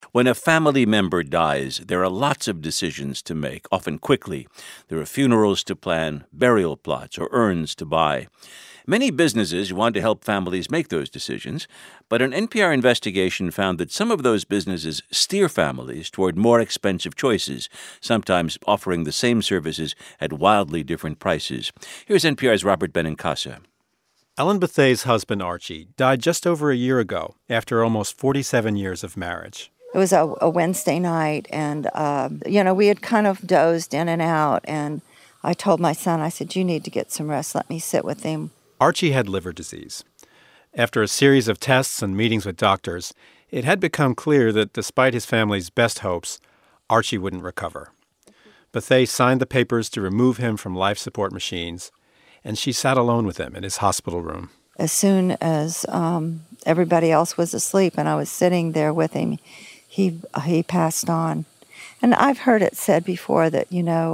When a family member dies, there are lots of decisions to make, often quickly. There are funerals to plan, burial plots, or urns to buy. Many businesses want to help families make those decisions, but an NPR investigation found that some of those businesses steer families toward more expensive choices, sometimes offering the same services at wildly different prices. Here's NPR's Robert Benincasa. Ellen Bethay's husband, Archie, died just over a year ago after almost 47 years of marriage. It was a Wednesday night, and, we had kind of dozed in and out, and I told my son, I said, you need to get some rest. Let me sit with him. Archie had liver disease. After a series of tests and meetings with doctors, it had become clear that despite his family's best hopes, Archie wouldn't recover. Bethay signed the papers to remove him from life support machines, and she sat alone with him in his hospital room. As soon as everybody else was asleep and I was sitting there with him, he passed on. And I've heard it said before that,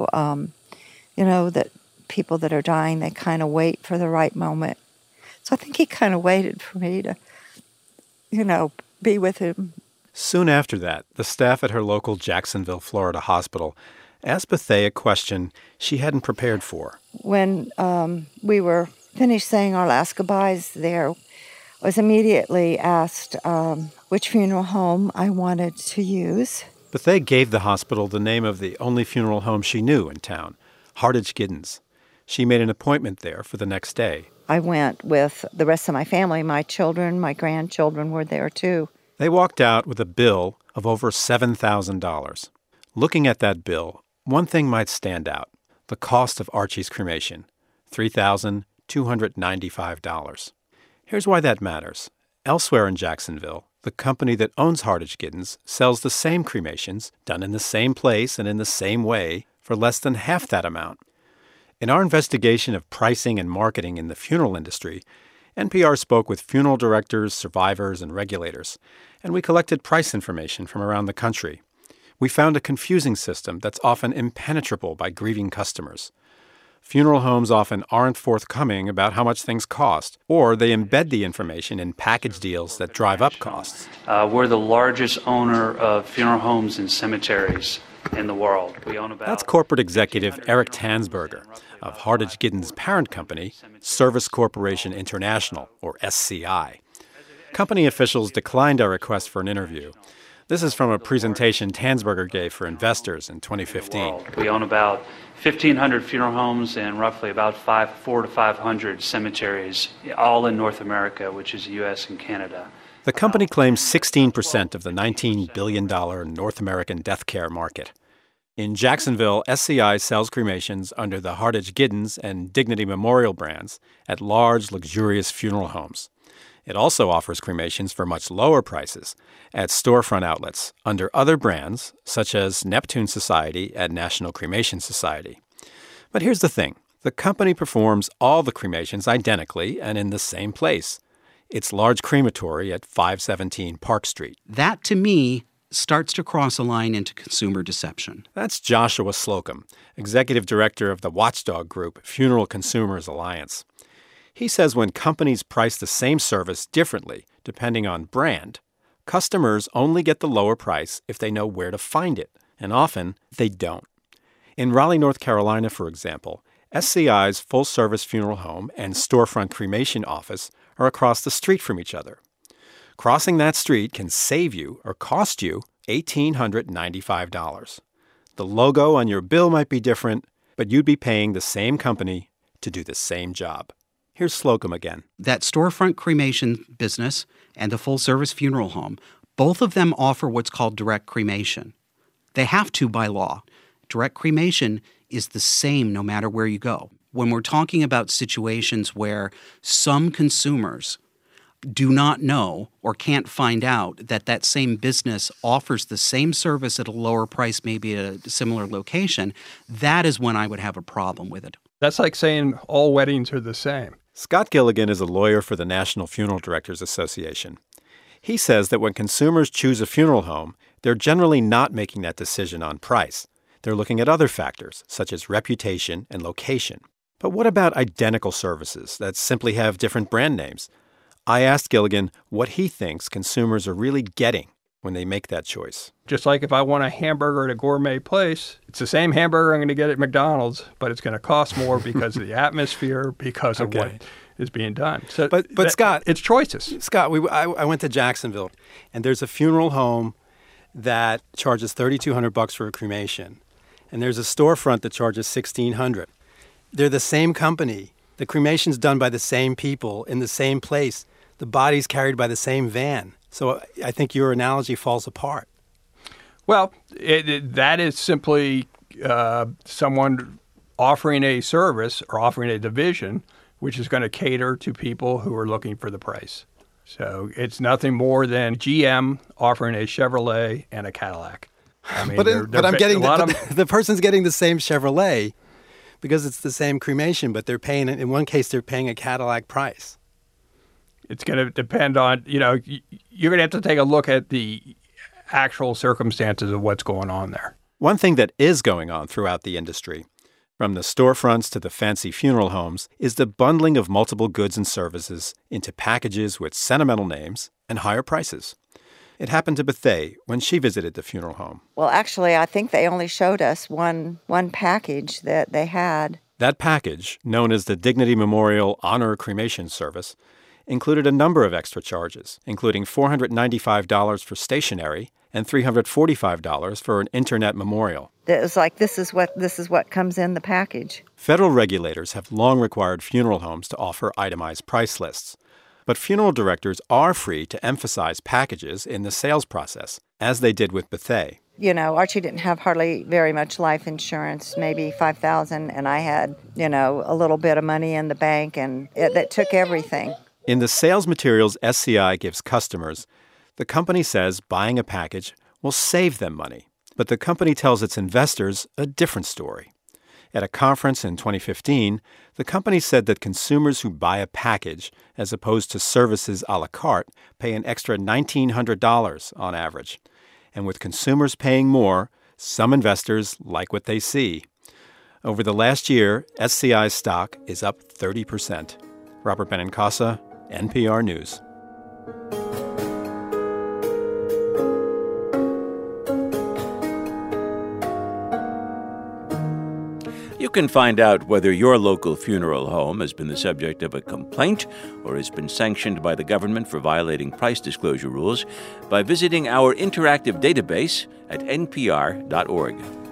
that people that are dying, they kind of wait for the right moment. So I think he kind of waited for me to, be with him. Soon after that, the staff at her local Jacksonville, Florida hospital asked Bethay a question she hadn't prepared for. When we were finished saying our last goodbyes there, I was immediately asked which funeral home I wanted to use. Bethay gave the hospital the name of the only funeral home she knew in town, Hardage Giddens. She made an appointment there for the next day. I went with the rest of my family. My children, my grandchildren were there too. They walked out with a bill of over $7,000. Looking at that bill, one thing might stand out: the cost of Archie's cremation, $3,295. Here's why that matters. Elsewhere in Jacksonville, the company that owns Hardage Giddens sells the same cremations, done in the same place and in the same way, for less than half that amount. In our investigation of pricing and marketing in the funeral industry, NPR spoke with funeral directors, survivors, and regulators, and we collected price information from around the country. We found a confusing system that's often impenetrable by grieving customers. Funeral homes often aren't forthcoming about how much things cost, or they embed the information in package deals that drive up costs. We're the largest owner of funeral homes and cemeteries in the world. We own about... That's corporate executive Eric Tansberger of Hardage Giddens' parent company, Service Corporation International, or SCI. Company officials declined our request for an interview. This is from a presentation Tansberger gave for investors in 2015. We own about 1,500 funeral homes and roughly about 400 to 500 cemeteries, all in North America, which is the U.S. and Canada. The company claims 16% of the $19 billion North American death care market. In Jacksonville, SCI sells cremations under the Hardage Giddens and Dignity Memorial brands at large, luxurious funeral homes. It also offers cremations for much lower prices at storefront outlets under other brands, such as Neptune Society and National Cremation Society. But here's the thing. The company performs all the cremations identically and in the same place. Its large crematory at 517 Park Street. That, to me, starts to cross a line into consumer deception. That's Joshua Slocum, executive director of the watchdog group Funeral Consumers Alliance. He says when companies price the same service differently, depending on brand, customers only get the lower price if they know where to find it, and often they don't. In Raleigh, North Carolina, for example, SCI's full-service funeral home and storefront cremation office are across the street from each other. Crossing that street can save you or cost you $1,895. The logo on your bill might be different, but you'd be paying the same company to do the same job. Here's Slocum again. That storefront cremation business and the full-service funeral home, both of them offer what's called direct cremation. They have to by law. Direct cremation is the same no matter where you go. When we're talking about situations where some consumers do not know or can't find out that that same business offers the same service at a lower price, maybe at a similar location, that is when I would have a problem with it. That's like saying all weddings are the same. Scott Gilligan is a lawyer for the National Funeral Directors Association. He says that when consumers choose a funeral home, they're generally not making that decision on price. They're looking at other factors, such as reputation and location. But what about identical services that simply have different brand names? I asked Gilligan what he thinks consumers are really getting when they make that choice. Just like if I want a hamburger at a gourmet place, it's the same hamburger I'm going to get at McDonald's, but it's going to cost more because of the atmosphere, because of what is being done. So, but Scott, it's choices. Scott, I went to Jacksonville, and there's a funeral home that charges $3,200 for a cremation, and there's a storefront that charges $1,600. They're the same company. The cremation's done by the same people in the same place. The body's carried by the same van. So I think your analogy falls apart. Well, that is simply someone offering a service or offering a division which is going to cater to people who are looking for the price. So it's nothing more than GM offering a Chevrolet and a Cadillac. I mean, but I'm getting the person's getting the same Chevrolet because it's the same cremation, but they're paying, in one case, they're paying a Cadillac price. It's going to depend on, you're going to have to take a look at the actual circumstances of what's going on there. One thing that is going on throughout the industry, from the storefronts to the fancy funeral homes, is the bundling of multiple goods and services into packages with sentimental names and higher prices. It happened to Bethay when she visited the funeral home. Well, actually, I think they only showed us one package that they had. That package, known as the Dignity Memorial Honor Cremation Service, included a number of extra charges, including $495 for stationery and $345 for an internet memorial. It was like, this is what comes in the package. Federal regulators have long required funeral homes to offer itemized price lists. But funeral directors are free to emphasize packages in the sales process, as they did with Bethay. Archie didn't have hardly very much life insurance, maybe $5,000, and I had, a little bit of money in the bank, and that took everything. In the sales materials SCI gives customers, the company says buying a package will save them money. But the company tells its investors a different story. At a conference in 2015, the company said that consumers who buy a package, as opposed to services a la carte, pay an extra $1,900 on average. And with consumers paying more, some investors like what they see. Over the last year, SCI's stock is up 30%. Robert Benincasa, NPR News. You can find out whether your local funeral home has been the subject of a complaint or has been sanctioned by the government for violating price disclosure rules by visiting our interactive database at npr.org.